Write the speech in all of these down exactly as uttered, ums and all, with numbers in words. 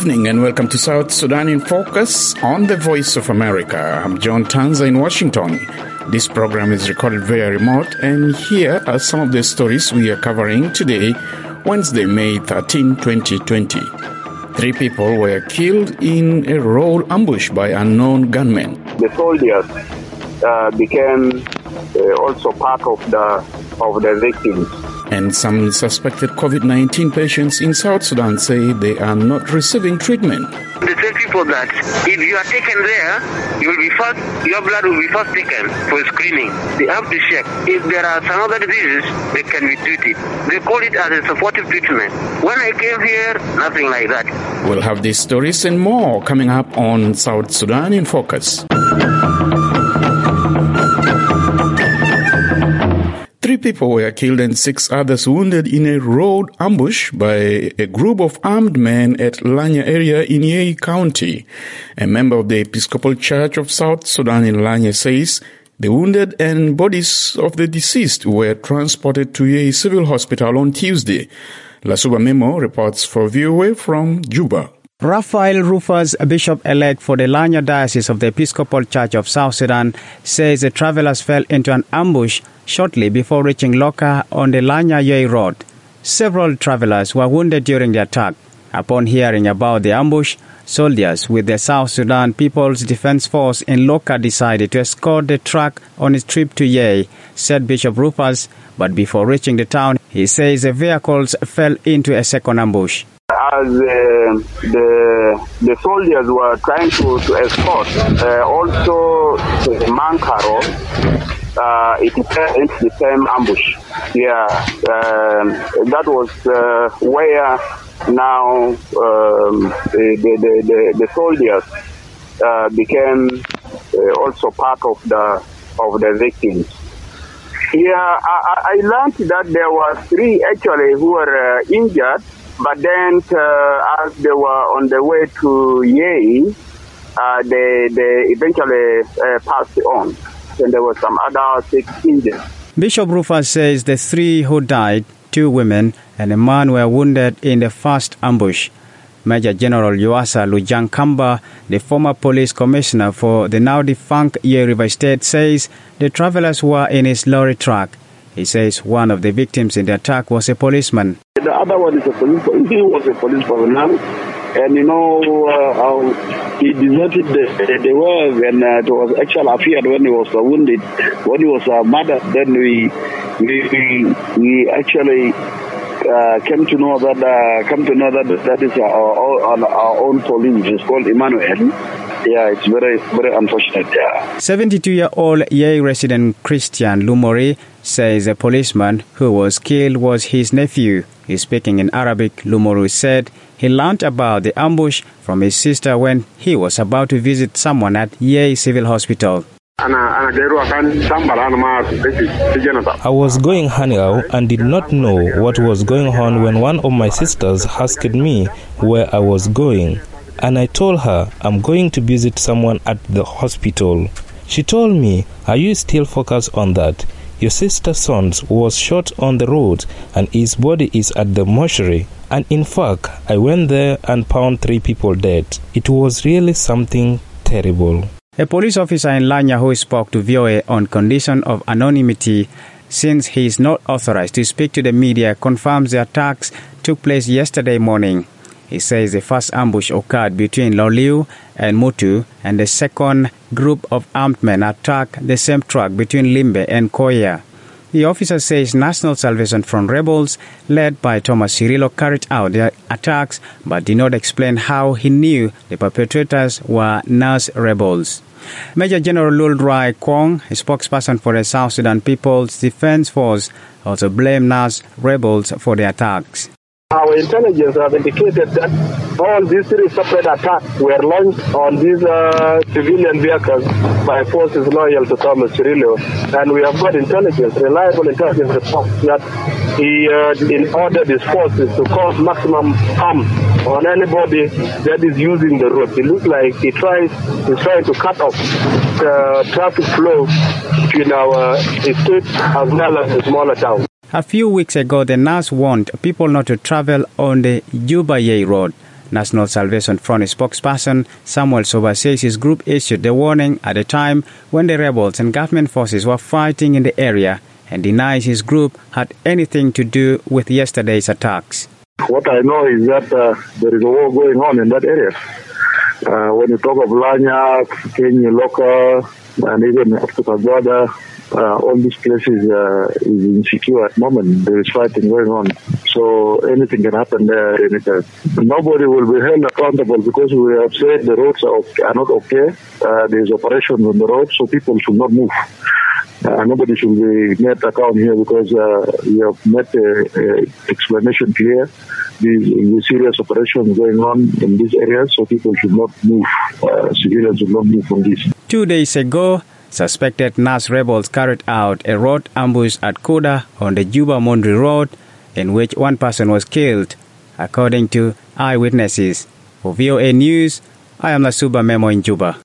evening and welcome to South Sudan in Focus on the Voice of America. I'm John Tanza in Washington. This program is recorded via remote, and here are some of the stories we are covering today, Wednesday, May thirteenth, twenty twenty. Three people were killed in a road ambush by unknown gunmen. The soldiers uh, became uh, also part of the of the victims. And some suspected COVID nineteen patients in South Sudan say they are not receiving treatment. They tell people that if you are taken there, you will be first, your blood will be first taken for screening. They have to check. If there are some other diseases, they can be treated. They call it as a supportive treatment. When I came here, nothing like that. We'll have these stories and more coming up on South Sudan in Focus. Three people were killed and six others wounded in a road ambush by a group of armed men at Lanya area in Yei County. A member of the Episcopal Church of South Sudan in Lanya says the wounded and bodies of the deceased were transported to Yei Civil Hospital on Tuesday. Lasuba Memo reports for V O A from Juba. Raphael Rufus, Bishop-elect for the Lanya Diocese of the Episcopal Church of South Sudan, says the travelers fell into an ambush shortly before reaching Loka on the Lanya-Yei Road. Several travelers were wounded during the attack. Upon hearing about the ambush, soldiers with the South Sudan People's Defense Force in Loka decided to escort the truck on its trip to Yei, said Bishop Rufus, but before reaching the town, he says the vehicles fell into a second ambush. As uh, the the soldiers were trying to, to escort, uh, also the Mankaro, uh, it fell into the same ambush. Yeah, um, that was uh, where now um, the, the, the, the soldiers uh, became uh, also part of the of the victims. Yeah, I, I learned that there were three actually who were uh, injured. But then, uh, as they were on the way to Yei, uh, they, they eventually uh, passed on. And there were some other six injured. Bishop Rufus says the three who died, two women and a man, were wounded in the first ambush. Major General Yuasa Lujang Kamba, the former police commissioner for the now-defunct Yei River State, says the travelers were in his lorry truck. He says one of the victims in the attack was a policeman. The other one is a police. He was a police personnel, and you know uh, how he deserted the, the work, and uh, it was actually appeared when he was uh, wounded, when he was uh, murdered. Then we we we, we actually uh, came to know that uh, come to know that that is our our, our own police. It's called Emmanuel. Yeah, it's very, very unfortunate, yeah. seventy-two-year-old Yei resident Christian Lumori says the policeman who was killed was his nephew. He's speaking in Arabic. Lumori said he learned about the ambush from his sister when he was about to visit someone at Yei Civil Hospital. I was going anyhow and did not know what was going on when one of my sisters asked me where I was going. And I told her I'm going to visit someone at the hospital. She told me, "Are you still focused on that? Your sister's son was shot on the road and his body is at the mortuary." And in fact, I went there and found three people dead. It was really something terrible. A police officer in Lanya who spoke to V O A on condition of anonymity, since he is not authorized to speak to the media, confirms the attacks took place yesterday morning. He says the first ambush occurred between Loliu and Mutu, and the second group of armed men attacked the same truck between Limbe and Koya. The officer says National Salvation Front rebels, led by Thomas Cirillo, carried out the attacks, but did not explain how he knew the perpetrators were N A S rebels. Major General Lul Rai Kwong, a spokesperson for the South Sudan People's Defense Force, also blamed N A S rebels for the attacks. Our intelligence have indicated that all these three separate attacks were launched on these uh, civilian vehicles by forces loyal to Thomas Cirillo. And we have got intelligence, reliable intelligence reports that he uh, in ordered his forces to cause maximum harm on anybody that is using the road. It looks like he tries he's trying to cut off the traffic flow between our state as well as the smaller towns. A few weeks ago, the N A S warned people not to travel on the Juba-Yei Road. National Salvation Front spokesperson Samuel Soba says his group issued the warning at a time when the rebels and government forces were fighting in the area, and denies his group had anything to do with yesterday's attacks. What I know is that uh, there is a war going on in that area. Uh, when you talk of Lanya, Kenya, Loka, and even up to Kagoda, uh, all these places uh, is insecure at the moment. There is fighting going on. So anything can happen there anytime. Nobody will be held accountable because we have said the roads are, okay, are not okay. Uh, there is operations on the road, so people should not move. Uh, nobody should be made account here because uh, we have made the uh, explanation clear. The serious operations going on in this area, so people should not move. Uh, civilians should not move from this. Two days ago, suspected N A S rebels carried out a road ambush at Koda on the Juba-Mondri Road, in which one person was killed, according to eyewitnesses. For V O A News, I am Nasuba Memo in Juba.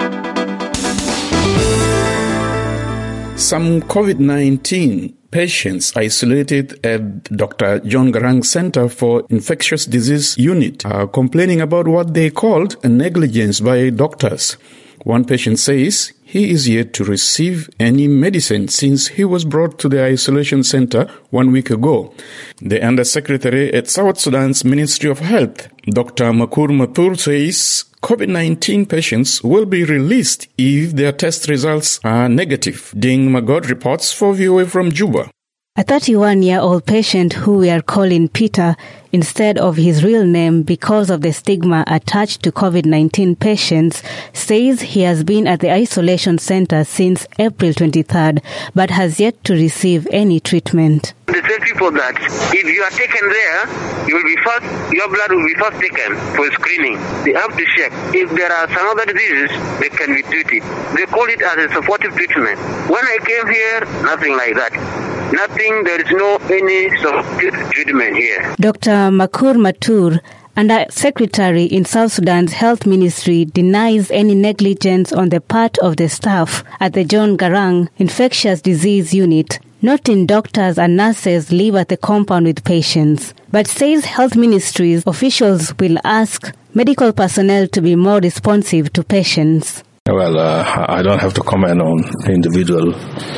Some COVID nineteen patients isolated at Doctor John Garang Center for Infectious Disease Unit are complaining about what they called a negligence by doctors. One patient says he is yet to receive any medicine since he was brought to the isolation center one week ago. The Undersecretary at South Sudan's Ministry of Health, Doctor Makur Mathur, says COVID nineteen patients will be released if their test results are negative. Ding Magod reports for V O A from Juba. A thirty-one-year-old patient who we are calling Peter instead of his real name because of the stigma attached to COVID nineteen patients says he has been at the isolation center since April twenty-third but has yet to receive any treatment. They tell people that if you are taken there, you will be first, your blood will be first taken for screening. They have to check. If there are some other diseases, they can be treated. They call it as a supportive treatment. When I came here, nothing like that. Nothing, there is no any supportive treatment here. Doctor Makur Matur, Under Secretary in South Sudan's Health Ministry, denies any negligence on the part of the staff at the John Garang Infectious Disease Unit, noting doctors and nurses live at the compound with patients, but says Health Ministry's officials will ask medical personnel to be more responsive to patients. Well, uh, I don't have to comment on individual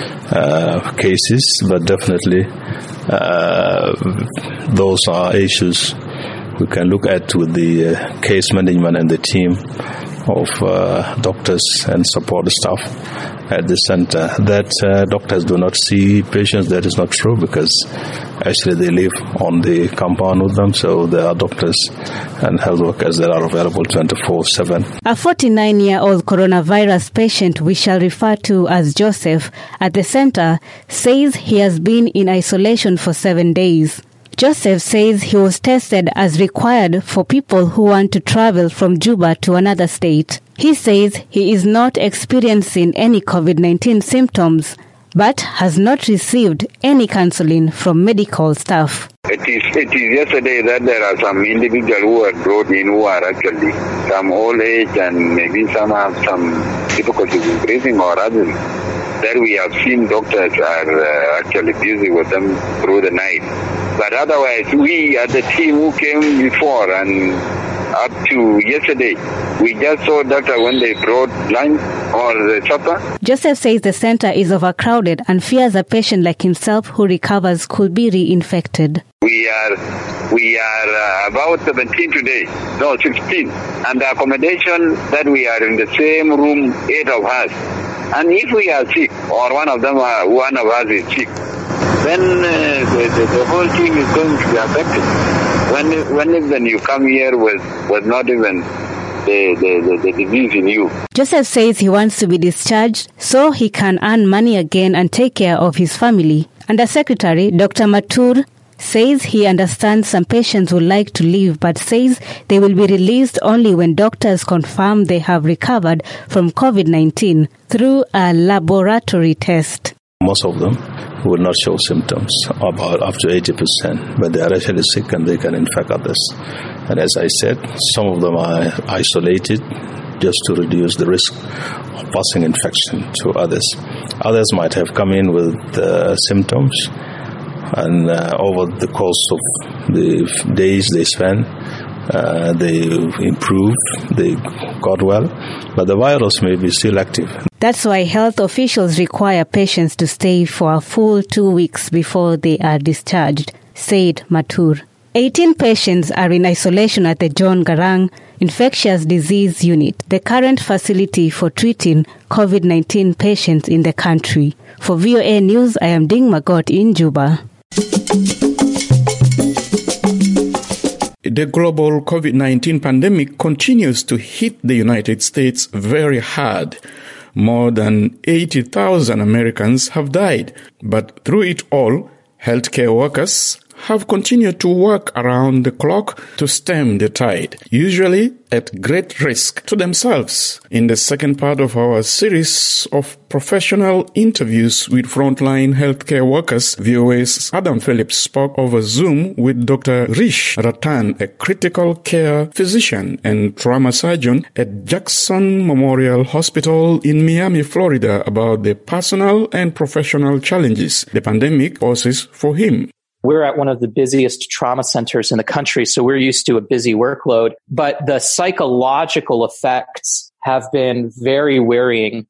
uh, cases, but definitely uh, those are issues we can look at with the uh, case management and the team of uh, doctors and support staff at the center. That uh, doctors do not see patients, that is not true, because actually they live on the compound with them, so there are doctors and health workers that are available twenty-four seven. A forty-nine-year-old coronavirus patient we shall refer to as Joseph at the center says he has been in isolation for seven days. Joseph says he was tested as required for people who want to travel from Juba to another state. He says he is not experiencing any COVID nineteen symptoms, but has not received any counseling from medical staff. It is, it is yesterday that there are some individuals who were brought in who are actually some old age and maybe some have some difficulties in breathing or others. That we have seen doctors are uh, actually busy with them through the night. But otherwise, we as the team who came before and up to yesterday, we just saw doctor when they brought lunch or the supper. Joseph says the center is overcrowded and fears a patient like himself who recovers could be reinfected. We are we are uh, about seventeen today, no sixteen, and the accommodation that we are in the same room, eight of us. And if we are sick, or one of them, uh, one of us is sick, then uh, the, the, the whole team is going to be affected. When when even you come here with, with not even the, the, the, the disease in you. Joseph says he wants to be discharged so he can earn money again and take care of his family. Under Secretary Doctor Matur says he understands some patients would like to leave, but says they will be released only when doctors confirm they have recovered from COVID nineteen through a laboratory test. Most of them will not show symptoms, about up to eighty percent, but they are actually sick and they can infect others. And as I said, some of them are isolated just to reduce the risk of passing infection to others. Others might have come in with uh, symptoms, and uh, over the course of the days they spend, Uh, they improved, they got well, but the virus may be still active. That's why health officials require patients to stay for a full two weeks before they are discharged, said Mathur. eighteen patients are in isolation at the John Garang Infectious Disease Unit, the current facility for treating COVID nineteen patients in the country. For V O A News, I am Ding Magot in Juba. The global COVID nineteen pandemic continues to hit the United States very hard. More than eighty thousand Americans have died. But through it all, healthcare workers have continued to work around the clock to stem the tide, usually at great risk to themselves. In the second part of our series of professional interviews with frontline healthcare workers, V O A's Adam Phillips spoke over Zoom with Doctor Rish Ratan, a critical care physician and trauma surgeon at Jackson Memorial Hospital in Miami, Florida, about the personal and professional challenges the pandemic poses for him. We're at one of the busiest trauma centers in the country, so we're used to a busy workload. But the psychological effects have been very wearying.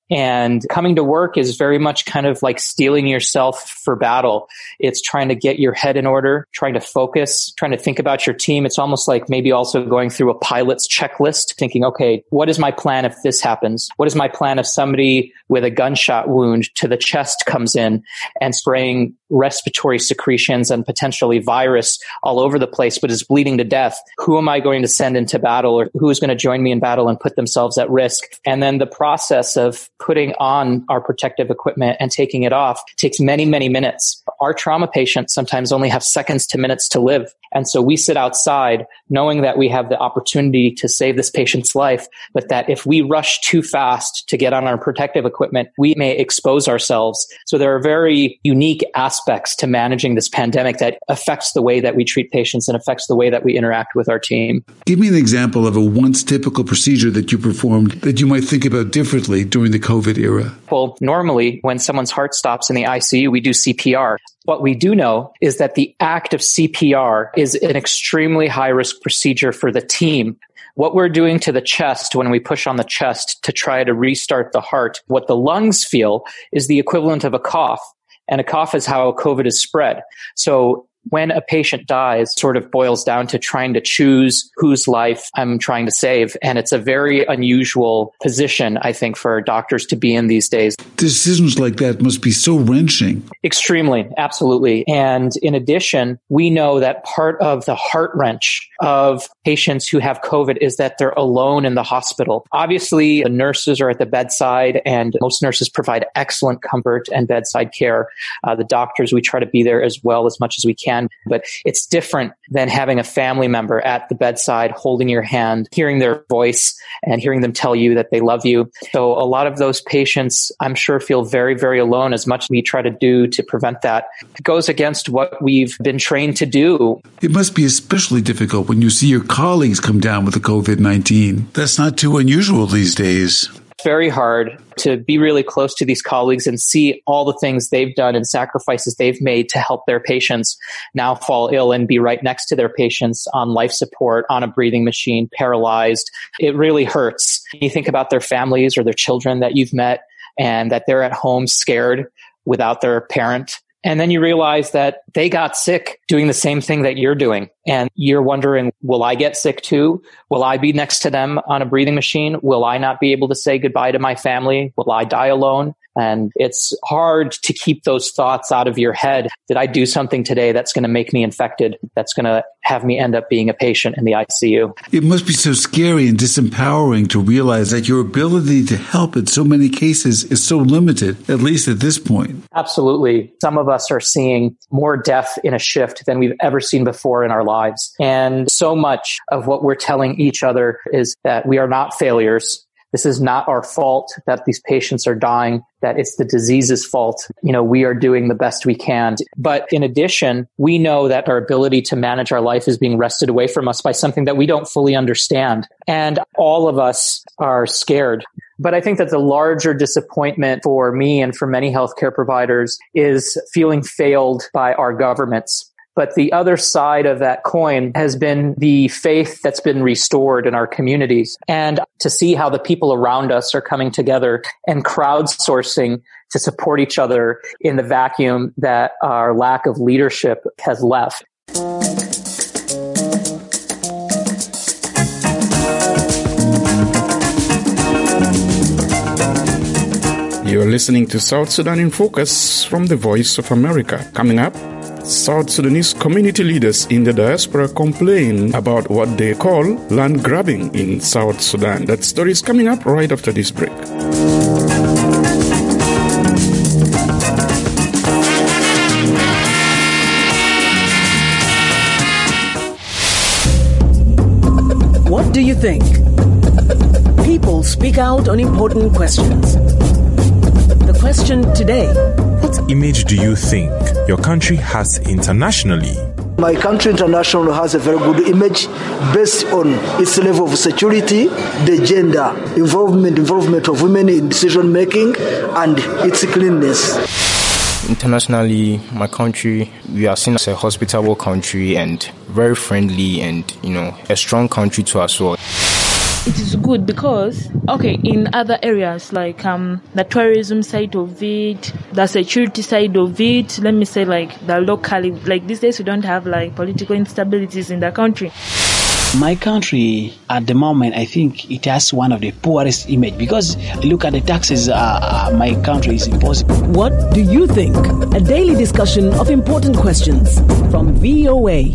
And coming to work is very much kind of like steeling yourself for battle. It's trying to get your head in order, trying to focus, trying to think about your team. It's almost like maybe also going through a pilot's checklist, thinking, okay, what is my plan if this happens? What is my plan if somebody with a gunshot wound to the chest comes in and spraying respiratory secretions and potentially virus all over the place, but is bleeding to death? Who am I going to send into battle, or who is going to join me in battle and put themselves at risk? And then the process of putting on our protective equipment and taking it off takes many, many minutes. Our trauma patients sometimes only have seconds to minutes to live. And so we sit outside knowing that we have the opportunity to save this patient's life, but that if we rush too fast to get on our protective equipment, we may expose ourselves. So there are very unique aspects to managing this pandemic that affects the way that we treat patients and affects the way that we interact with our team. Give me an example of a once typical procedure that you performed that you might think about differently during the COVID era. Well, normally when someone's heart stops in the I C U, we do C P R. What we do know is that the act of C P R is an extremely high-risk procedure for the team. What we're doing to the chest when we push on the chest to try to restart the heart, what the lungs feel is the equivalent of a cough. And a cough is how COVID is spread. So when a patient dies, sort of boils down to trying to choose whose life I'm trying to save. And it's a very unusual position, I think, for doctors to be in these days. Decisions like that must be so wrenching. Extremely, absolutely. And in addition, we know that part of the heart wrench of patients who have COVID is that they're alone in the hospital. Obviously, the nurses are at the bedside, and most nurses provide excellent comfort and bedside care. Uh, the doctors, we try to be there as well as much as we can. But it's different than having a family member at the bedside holding your hand, hearing their voice and hearing them tell you that they love you. So a lot of those patients, I'm sure, feel very, very alone. As much as we try to do to prevent that, it goes against what we've been trained to do. It must be especially difficult when you see your colleagues come down with the COVID nineteen. That's not too unusual these days. Very hard to be really close to these colleagues and see all the things they've done and sacrifices they've made to help their patients now fall ill and be right next to their patients on life support, on a breathing machine, paralyzed. It really hurts. You think about their families or their children that you've met and that they're at home scared without their parent. And then you realize that they got sick doing the same thing that you're doing. And you're wondering, will I get sick too? Will I be next to them on a breathing machine? Will I not be able to say goodbye to my family? Will I die alone? And it's hard to keep those thoughts out of your head. Did I do something today that's going to make me infected? That's going to have me end up being a patient in the I C U? It must be so scary and disempowering to realize that your ability to help in so many cases is so limited, at least at this point. Absolutely. Some of us are seeing more death in a shift than we've ever seen before in our lives. And so much of what we're telling each other is that we are not failures. This is not our fault that these patients are dying, that it's the disease's fault. You know, we are doing the best we can. But in addition, we know that our ability to manage our life is being wrested away from us by something that we don't fully understand. And all of us are scared. But I think that the larger disappointment for me and for many healthcare providers is feeling failed by our governments. But the other side of that coin has been the faith that's been restored in our communities, and to see how the people around us are coming together and crowdsourcing to support each other in the vacuum that our lack of leadership has left. You're listening to South Sudan in Focus from the Voice of America. Coming up, South Sudanese community leaders in the diaspora complain about what they call land grabbing in South Sudan. That story is coming up right after this break. What do you think? People speak out on important questions. The question today: what image do you think your country has internationally? My country internationally has a very good image based on its level of security, the gender involvement, involvement of women in decision making, and its cleanness. Internationally, my country, we are seen as a hospitable country and very friendly and, you know, a strong country to us all. It is good because, okay, in other areas like um, the tourism side of it, the security side of it, let me say like the locally, like these days we don't have like political instabilities in the country. My country, at the moment, I think it has one of the poorest image because look at the taxes uh, uh, my country is imposing. What do you think? A daily discussion of important questions from V O A.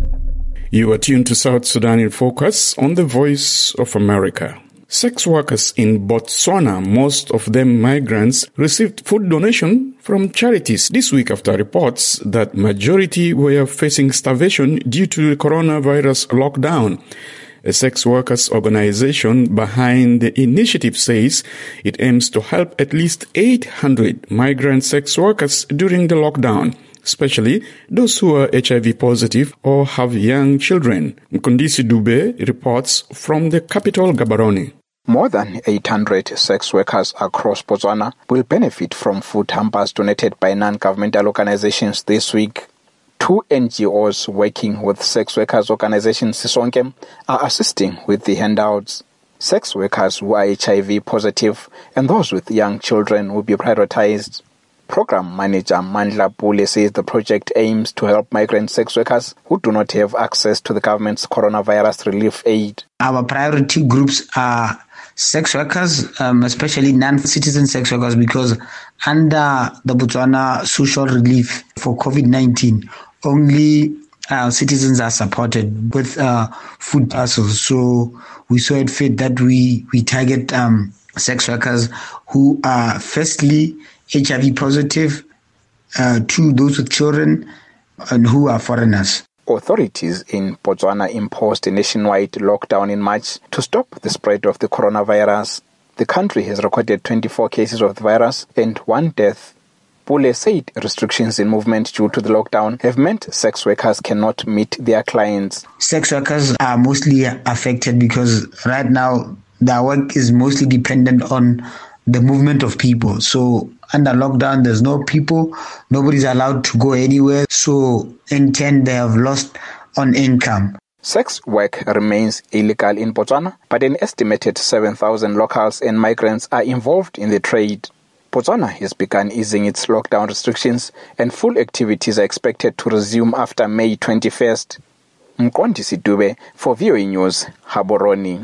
You are tuned to South Sudan in Focus on the Voice of America. Sex workers in Botswana, most of them migrants, received food donation from charities this week after reports that majority were facing starvation due to the coronavirus lockdown. A sex workers organization behind the initiative says it aims to help at least eight hundred migrant sex workers during the lockdown, especially those who are H I V positive or have young children. Mkundisi Dube reports from the capital, Gaborone. More than eight hundred sex workers across Botswana will benefit from food hampers donated by non-governmental organizations this week. Two N G Os working with sex workers organization Sisonke are assisting with the handouts. Sex workers who are H I V positive and those with young children will be prioritized. Program manager Mandla Pule says the project aims to help migrant sex workers who do not have access to the government's coronavirus relief aid. Our priority groups are sex workers, um, especially non-citizen sex workers, because under the Botswana social relief for COVID nineteen, only uh, citizens are supported with uh, food parcels. So we saw it fit that we, we target um, sex workers who are firstly H I V positive, uh, to those with children and who are foreigners. Authorities in Botswana imposed a nationwide lockdown in March to stop the spread of the coronavirus. The country has recorded twenty-four cases of the virus and one death. Pule said restrictions in movement due to the lockdown have meant sex workers cannot meet their clients. Sex workers are mostly affected because right now their work is mostly dependent on the movement of people. So under lockdown, there's no people, nobody's allowed to go anywhere. So in turn, they have lost on income. Sex work remains illegal in Botswana, but an estimated seven thousand locals and migrants are involved in the trade. Botswana has begun easing its lockdown restrictions and full activities are expected to resume after May twenty-first. Mkondisi Dube for V O A News, Gaborone.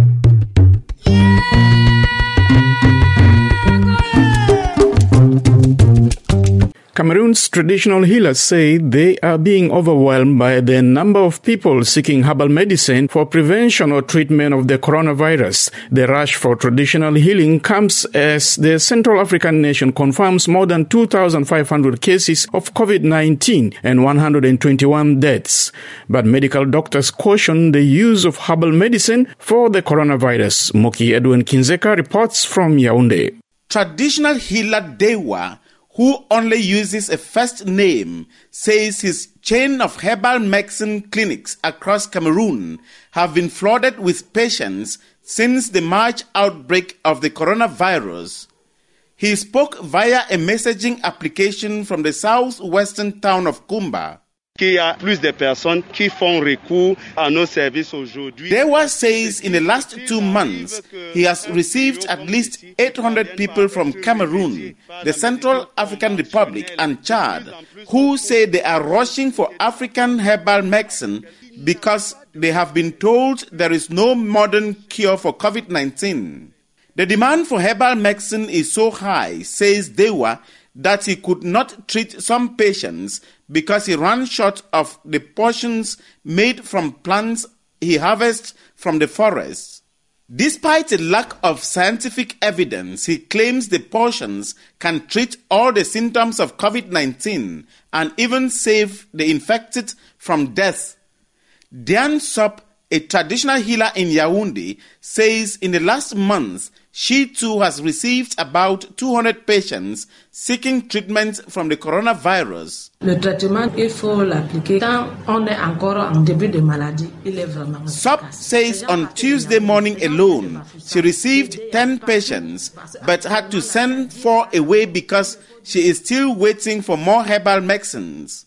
Cameroon's traditional healers say they are being overwhelmed by the number of people seeking herbal medicine for prevention or treatment of the coronavirus. The rush for traditional healing comes as the Central African nation confirms more than two thousand five hundred cases of COVID nineteen and one hundred twenty-one deaths. But medical doctors caution the use of herbal medicine for the coronavirus. Moki Edwin Kinzeka reports from Yaoundé. Traditional healer Dewa, who only uses a first name, says his chain of herbal medicine clinics across Cameroon have been flooded with patients since the March outbreak of the coronavirus. He spoke via a messaging application from the southwestern town of Kumba. Dewa says in the last two months, he has received at least eight hundred people from Cameroon, the Central African Republic, and Chad, who say they are rushing for African herbal medicine because they have been told there is no modern cure for COVID nineteen. The demand for herbal medicine is so high, says Dewa, that he could not treat some patients because he ran short of the portions made from plants he harvests from the forest. Despite a lack of scientific evidence, he claims the portions can treat all the symptoms of COVID nineteen and even save the infected from death. Diane Sop, a traditional healer in Yaoundé, says in the last month, she too has received about two hundred patients seeking treatment from the coronavirus. Sop says on Tuesday morning alone, she received ten patients, but had to send four away because she is still waiting for more herbal medicines.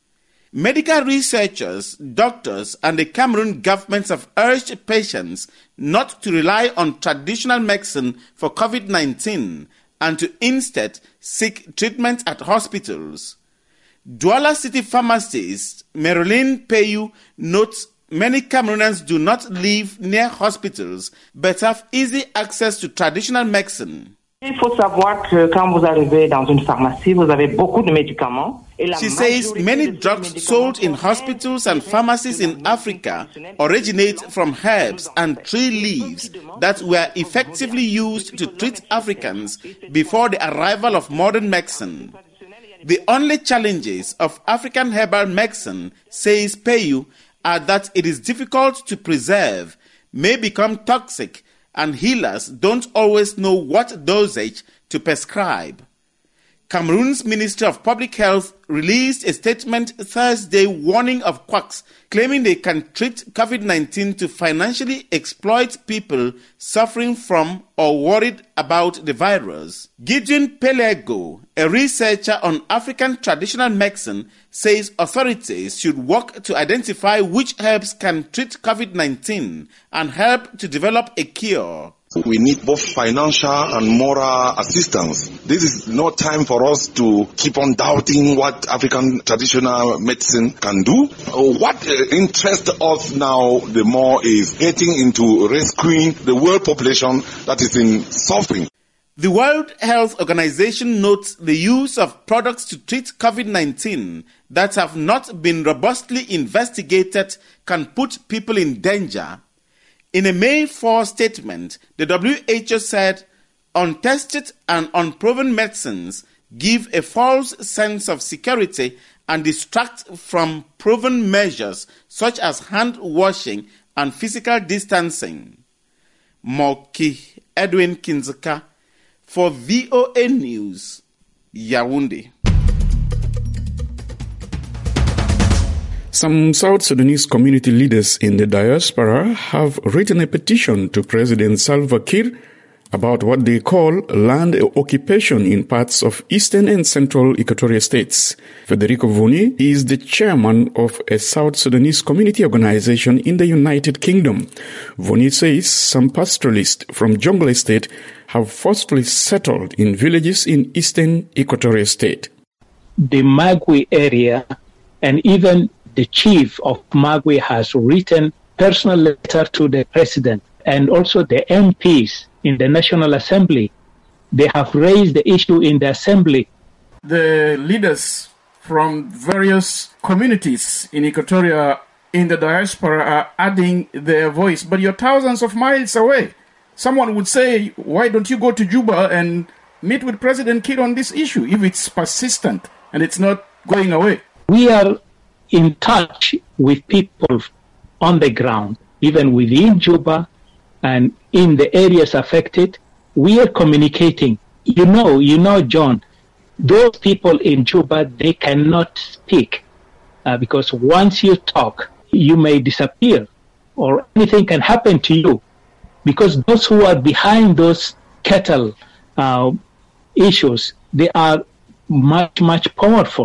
Medical researchers, doctors, and the Cameroon government have urged patients not to rely on traditional medicine for COVID nineteen and to instead seek treatment at hospitals. Douala City pharmacist Marilyn Peyu notes many Cameroonians do not live near hospitals but have easy access to traditional medicine. Il faut savoir que quand vous arrivez dans une pharmacie, vous avez beaucoup de médicaments. She says many drugs sold in hospitals and pharmacies in Africa originate from herbs and tree leaves that were effectively used to treat Africans before the arrival of modern medicine. The only challenges of African herbal medicine, says Peyu, are that it is difficult to preserve, may become toxic, and healers don't always know what dosage to prescribe. Cameroon's Ministry of Public Health released a statement Thursday warning of quacks, claiming they can treat COVID nineteen to financially exploit people suffering from or worried about the virus. Gideon Pelego, a researcher on African traditional medicine, says authorities should work to identify which herbs can treat COVID nineteen and help to develop a cure. We need both financial and moral assistance. This is no time for us to keep on doubting what African traditional medicine can do. What interests us now the more is getting into rescuing the world population that is in suffering. The World Health Organization notes the use of products to treat COVID nineteen that have not been robustly investigated can put people in danger. In a May fourth statement, the W H O said untested and unproven medicines give a false sense of security and distract from proven measures such as hand washing and physical distancing. Moki Edwin Kinzeka for V O A News, Yaoundé. Some South Sudanese community leaders in the diaspora have written a petition to President Salva Kiir about what they call land occupation in parts of eastern and central Equatorial states. Federico Voni is the chairman of a South Sudanese community organization in the United Kingdom. Voni says some pastoralists from Jonglei State have forcefully settled in villages in eastern Equatorial State. The Magui area and even the chief of Magui has written personal letter to the president and also the M Ps in the National Assembly. They have raised the issue in the Assembly. The leaders from various communities in Equatoria in the diaspora are adding their voice, but you're thousands of miles away. Someone would say, why don't you go to Juba and meet with President Kiir on this issue if it's persistent and it's not going away? We are in touch with people on the ground, even within Juba and in the areas affected. We are communicating. You know, you know, John, those people in Juba, they cannot speak uh, because once you talk, you may disappear or anything can happen to you, because those who are behind those cattle uh, issues, they are much, much powerful.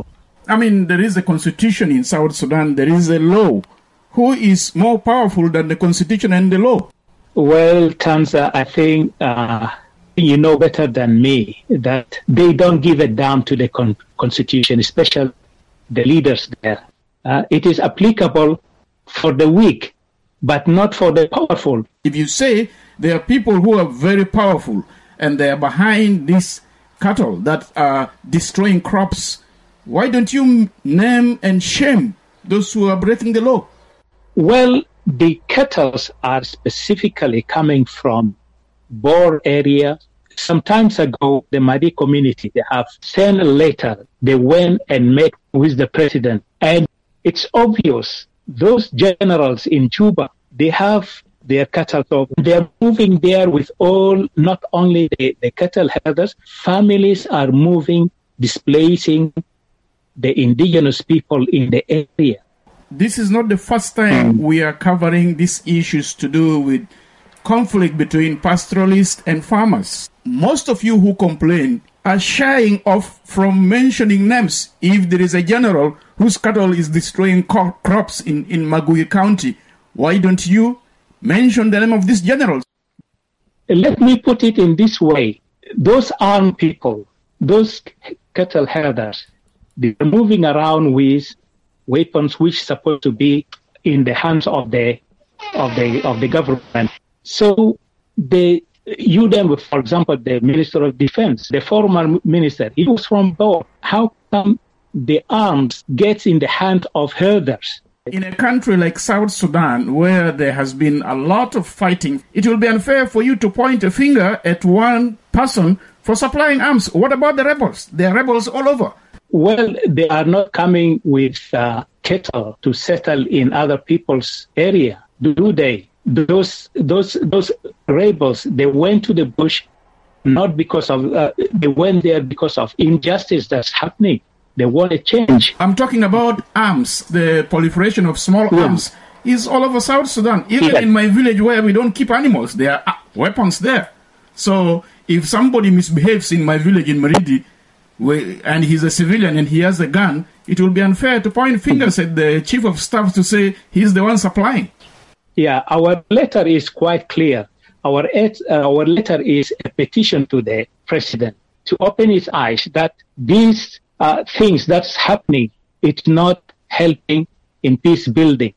I mean, there is a constitution in South Sudan. There is a law. Who is more powerful than the constitution and the law? Well, Tanza, I think uh, you know better than me that they don't give a damn to the con- constitution, especially the leaders there. Uh, it is applicable for the weak, but not for the powerful. If you say there are people who are very powerful and they are behind these cattle that are destroying crops, why don't you name and shame those who are breaking the law? Well, the cattle are specifically coming from Bor area. Some time ago, the Madi community, they have sent a letter. They went and met with the president. And it's obvious those generals in Juba, they have their cattle. So they're moving there with all, not only the, the cattle herders, families are moving, displacing the indigenous people in the area. This is not the first time we are covering these issues to do with conflict between pastoralists and farmers. Most of you who complain are shying off from mentioning names. If there is a general whose cattle is destroying co- crops in, in Magui County, why don't you mention the name of this general? Let me put it in this way. Those armed people, those cattle herders, they're moving around with weapons which are supposed to be in the hands of the of the of the government. So they you them, for example, the Minister of Defense, the former minister, he was from Bor. How come the arms gets in the hand of herders? In a country like South Sudan, where there has been a lot of fighting, it will be unfair for you to point a finger at one person for supplying arms. What about the rebels? There are rebels all over. Well, they are not coming with uh, cattle to settle in other people's area, do they? Those those those rebels, they went to the bush not because of, uh, they went there because of injustice that's happening. They want a change. I'm talking about arms. The proliferation of small yeah. arms is all over South Sudan. Even yeah. in my village where we don't keep animals, there are weapons there. So if somebody misbehaves in my village in Maridi, and he's a civilian and he has a gun, it will be unfair to point fingers at the chief of staff to say he's the one supplying. Yeah, our letter is quite clear. Our et- uh, our letter is a petition to the president to open his eyes that these uh, things that's happening, it's not helping in peace building.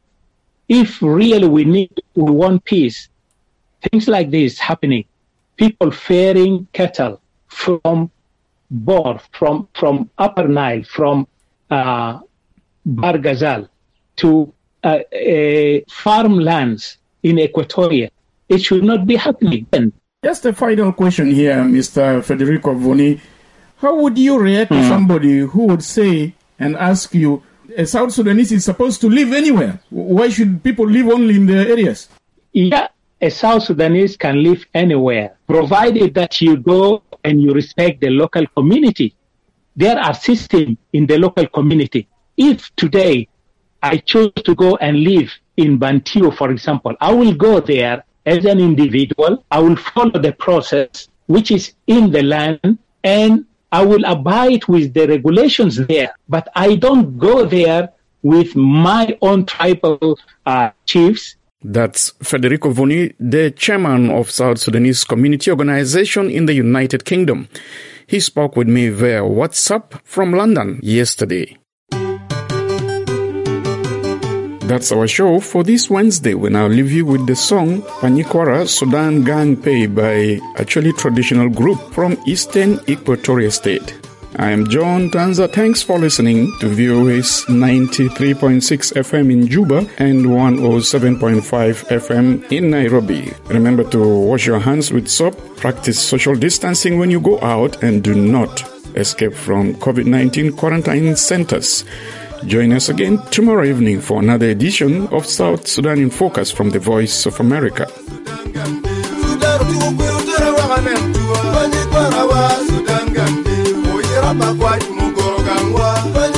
If really we need, we want peace, things like this happening, people ferrying cattle from Bor, from, from Upper Nile, from uh, Barghazal to uh, uh, farmlands in Equatoria. It should not be happening. Just a final question here, Mister Federico Voni. How would you react mm. to somebody who would say and ask you, a South Sudanese is supposed to live anywhere? Why should people live only in the areas? Yeah, a South Sudanese can live anywhere, provided that you go and you respect the local community. There are systems in the local community. If today I choose to go and live in Bantiu, for example, I will go there as an individual. I will follow the process which is in the land, and I will abide with the regulations there. But I don't go there with my own tribal uh, chiefs. That's Federico Voni, the chairman of South Sudanese Community Organization in the United Kingdom. He spoke with me via WhatsApp from London yesterday. That's our show for this Wednesday. We now leave you with the song Panyikwara Sudan Gang Pay by a Choli traditional group from Eastern Equatoria State. I am John Tanza. Thanks for listening to V O A's ninety-three point six F M in Juba and one oh seven point five F M in Nairobi. Remember to wash your hands with soap, practice social distancing when you go out, and do not escape from COVID nineteen quarantine centers. Join us again tomorrow evening for another edition of South Sudan in Focus from the Voice of America. Sudan